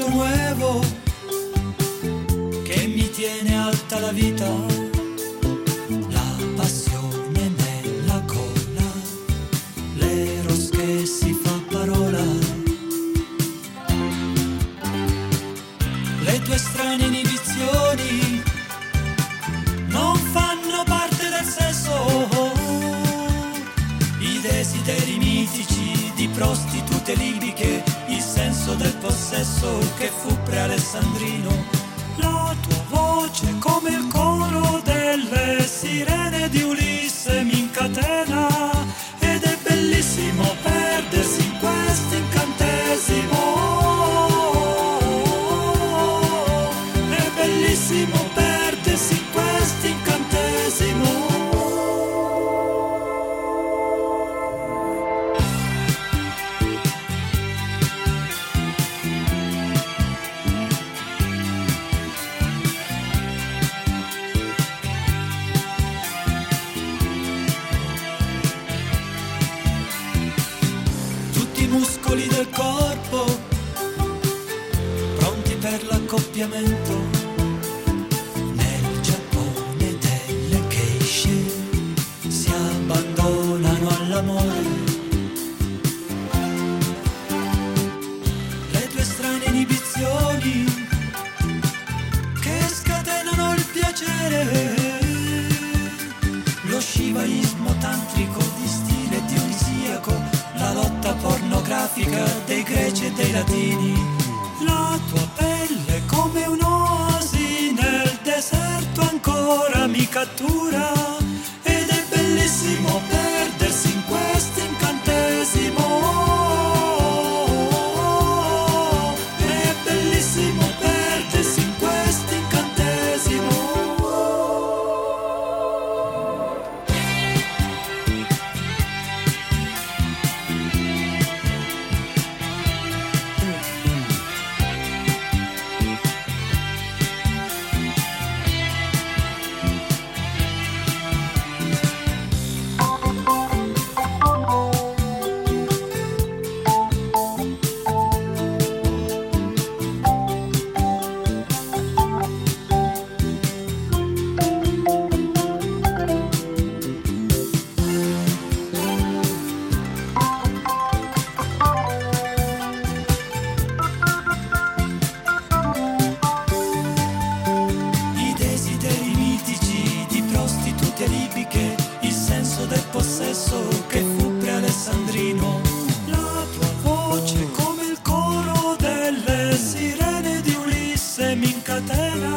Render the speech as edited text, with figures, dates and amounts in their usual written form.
vento nuovo che mi tiene alta la vita, la passione nella colla, l'eros che si fa parola, le tue strane inibizioni non fanno parte del sesso, i desideri mitici di prostitute libiche, il senso del possesso che fu pre-alessandrino, la tua voce come il coro delle sirene di Ulisse mi incatena ed è bellissimo perdersi in questo incantesimo, è bellissimo perdersi in questo incantesimo. Muscoli del corpo pronti per l'accoppiamento, nel Giappone delle geishe si abbandonano all'amore, le tue strane inibizioni che scatenano il piacere, lo shivaismo tantrico di stile dionisiaco, la lotta pornografica dei greci e dei latini, la tua pelle come un'oasi nel deserto ancora mi cattura ed è bellissimo perdersi in questo incantesimo, è bellissimo perdersi in questo incantesimo. Il senso del possesso che fu pre-alessandrino, la tua voce come il coro delle sirene di Ulisse mi incatena